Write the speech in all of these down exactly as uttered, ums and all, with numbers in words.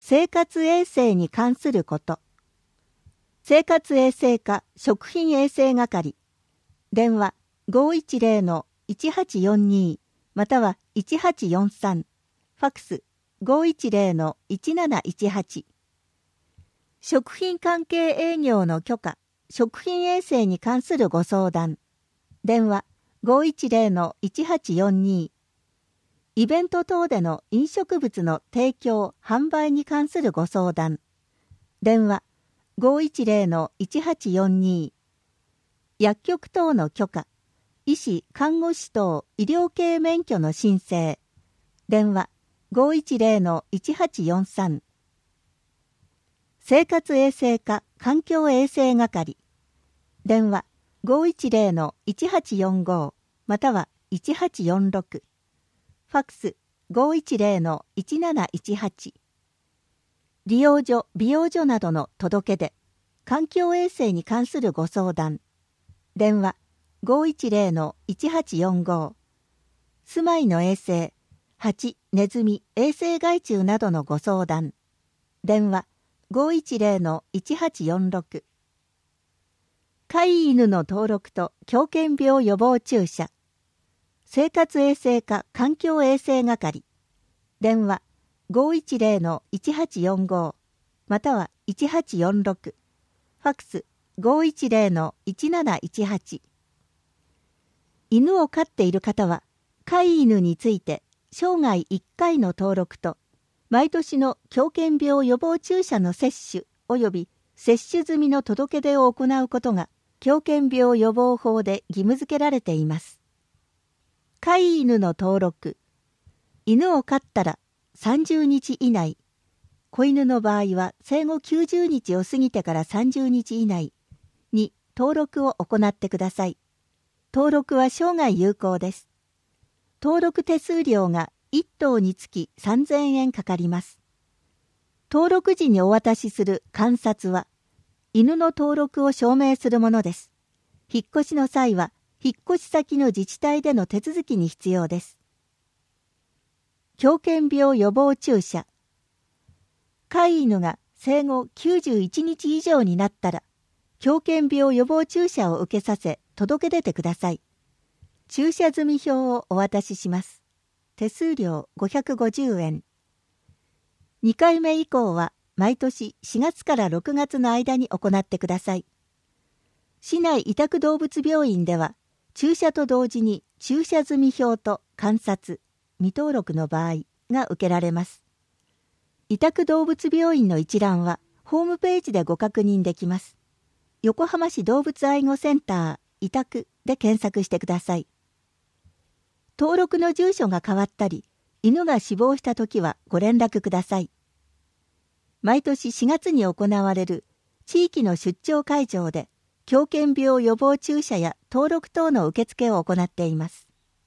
生活衛生に関すること。生活衛生課食品衛生係。電話 ごいちゼロのいちはちよんに またはいちはちよんさん。ファックス ごいちゼロのいちなないちはち。食品関係営業の許可、食品衛生に関するご相談。電話 ごいちゼロのいちはちよんに。イベント等での飲食物の提供・販売に関するご相談。電話 ごいちゼロのいちはちよんに。薬局等の許可、医師・看護師等医療系免許の申請。電話 ごいちゼロのいちはちよんさん。生活衛生課環境衛生係。電話 ごいちゼロのいちはちよんご またはいちはちよんろく。ファックス ごいちゼロのいちなないちはち。利用所、美容所などの届け出、環境衛生に関するご相談。電話 ごいちゼロのいちはちよんご。住まいの衛生、蜂、ネズミ、衛生害虫などのご相談。電話 ごいちゼロのいちはちよんろく。飼い犬の登録と狂犬病予防注射。生活衛生課環境衛生係。電話 ごいちゼロのいちはちよんご またはいちはちよんろく。ファックス ごいちゼロのいちなないちはち。犬を飼っている方は飼い犬について生涯いっかいの登録と毎年の狂犬病予防注射の接種及び接種済みの届け出を行うことが狂犬病予防法で義務付けられています。飼い犬の登録。犬を飼ったらさんじゅうにち以内。子犬の場合は生後きゅうじゅうにちを過ぎてからさんじゅうにち以内に登録を行ってください。登録は生涯有効です。登録手数料がいっ頭につきさんぜんえんかかります。登録時にお渡しする鑑札は犬の登録を証明するものです。引っ越しの際は引っ越し先の自治体での手続きに必要です。狂犬病予防注射。飼い犬が生後きゅうじゅういちにち以上になったら、狂犬病予防注射を受けさせ届け出てください。注射済表をお渡しします。手数料ごひゃくごじゅうえん。にかいめ以降は毎年しがつからろくがつの間に行ってください。市内委託動物病院では、注射と同時に注射済表と鑑札、未登録の場合が受けられます。委託動物病院の一覧はホームページでご確認できます。横浜市動物愛護センター委託で検索してください。登録の住所が変わったり、犬が死亡したときはご連絡ください。毎年しがつに行われる地域の出張会場で、狂犬病予防注射や登録等の受付を行っています。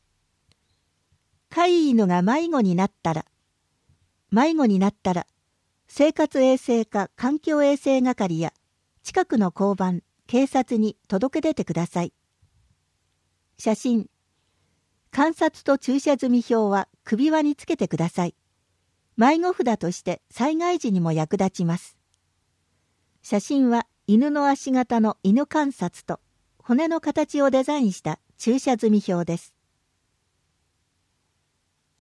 飼い犬が迷子になったら、迷子になったら、生活衛生課環境衛生係や近くの交番、警察に届け出てください。写真。鑑札と注射済表は首輪につけてください。迷子札として災害時にも役立ちます。写真は犬の足型の犬鑑札と骨の形をデザインした注射済表です。